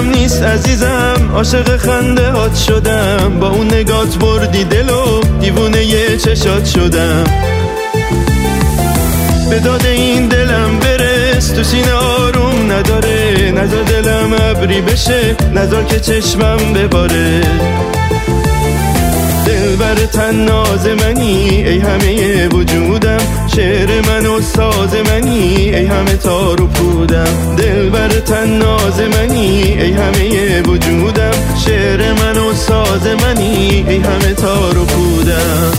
دلم نیست عزیزم، عاشق خنده هات شدم، با اون نگات بردی دلو، دیوونه یه چشات شدم. به داد این دلم برس، تو سینه آروم نداره، نذار دلم ابری بشه، نذار که چشمم بباره. دلبر طناز منی ای همه وجودم، شعر من و ساز منی ای همه تار و پودم. دلبر طناز منی ای همه وجودم، شعر من و ساز منی ای همه تار و پودم.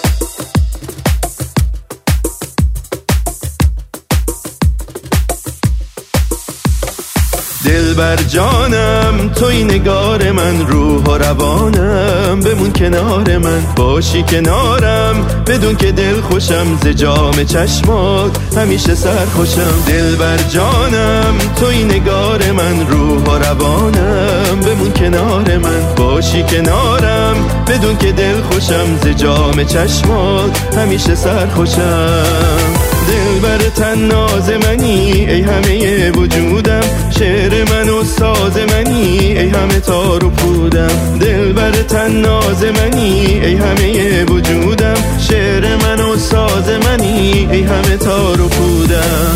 دلبر جانم توی نگار من، روح و روانم، بمون کنار من، باشی کنارم، بدون که دل خوشم، ز جام چشمات همیشه سرخوشم. دلبر جانم توی نگار من، روح و روانم، بمون کنار من، باشی کنارم، بدون که دل خوشم، ز جام چشمات همیشه سرخوشم. دلبر طناز منی ای همه وجودم، شعر من و ساز منی ای همه تار و پودم. دلبر طناز منی ای همه وجودم، شعر من و ساز منی ای همه تار و پودم.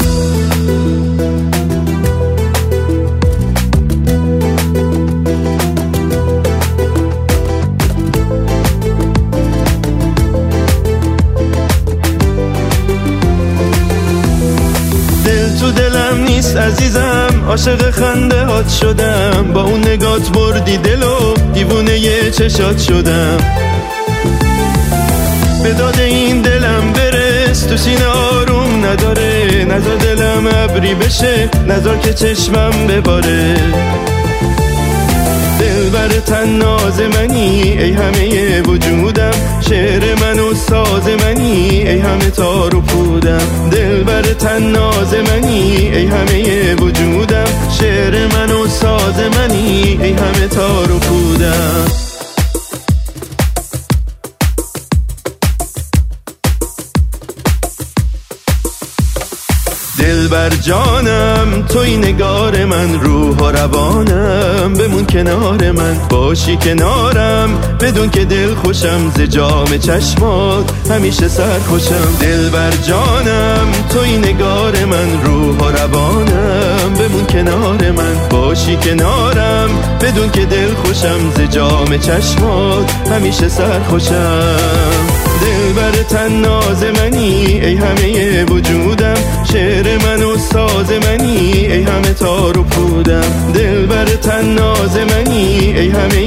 تو دلم نیست عزیزم، عاشق خنده هات شدم، با اون نگات بردی دلو، دیوونه یه چشات شدم. به داد این دلم برس، تو سینه آروم نداره، نذار دلم ابری بشه، نذار که چشمم بباره. دلبر طناز منی ای همه وجودم، شعر من و ساز منی ای همه تار و پودم. دلبر طناز منی ای همه وجودم، شعر من و ساز منی ای همه تار و پودم. دلبر جانم توی نگار من، روح و روانم، بمون کنار من، باشی کنارم، بدون که دل خوشم، ز جام چشمات همیشه سرخوشم. دلبر جانم توی نگار من، روح و روانم، بمون کنار من، باشی کنارم، بدون که دل خوشم، ز جام چشمات همیشه سرخوشم. دلبر طناز منی ای همه وجودم، شعر من و ساز منی ای همه تار و پودم. دلبر طناز منی ای همه